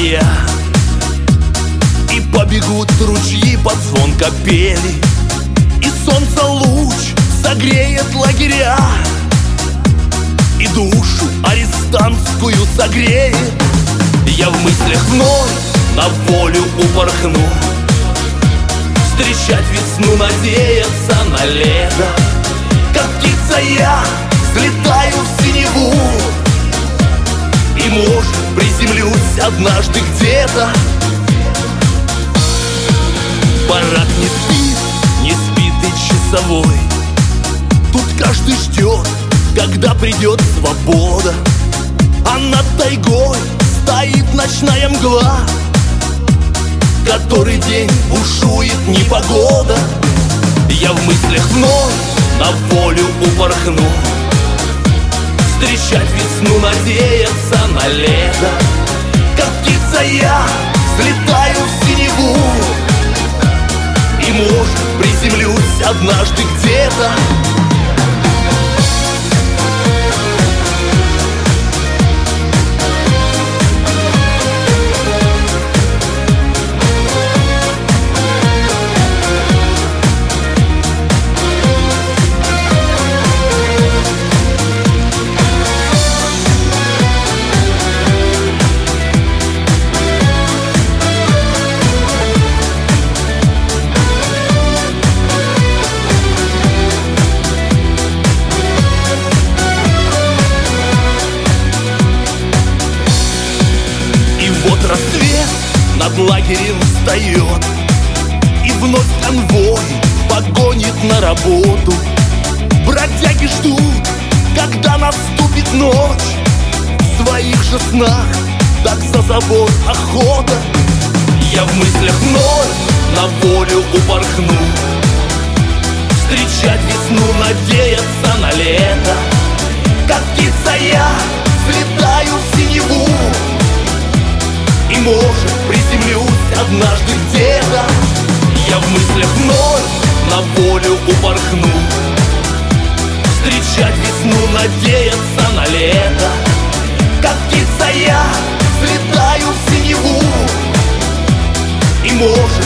края, и побегут ручьи под звон капели, и солнце луч согреет лагеря, и душу арестантскую согреет. Я в мыслях вновь на волю упорхну, встречать весну, надеяться на лето. Как птица я взлетаю в синеву, и, может, приземлюсь однажды где-то. Барак не спит и часовой. Тут каждый ждет, когда придет свобода, а над тайгой стоит ночная мгла. Который день бушует непогода. Я в мыслях вновь на волю упорхну, встречать весну, надеяться на лето. Как птица я взлетаю в синеву, и, может, приземлюсь однажды где-то. Вот рассвет над лагерем встает, и вновь конвой погонит на работу. Бродяги ждут, когда наступит ночь. В своих же снах так за забор охота. Я в мыслях вновь на волю упорхну, встречать весну, надеяться на лето. Как птица я взлетаю в синеву, и, может, приземлюсь однажды где-то. Я в мыслях вновь на волю упорхну, встречать весну, надеяться на лето. Как птица я взлетаю в синеву, и, может,